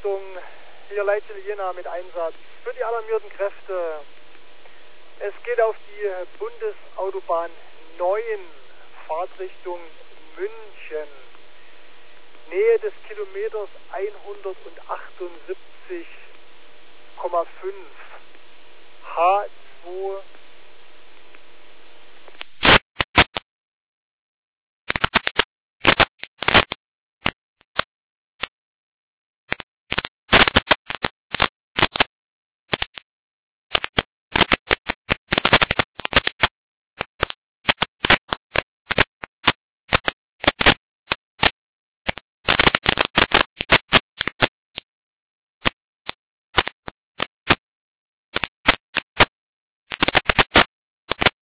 Achtung, hier Leitstelle Jena mit Einsatz für die alarmierten Kräfte. Es geht auf die Bundesautobahn 9, Fahrtrichtung München, Nähe des Kilometers 178,5, H2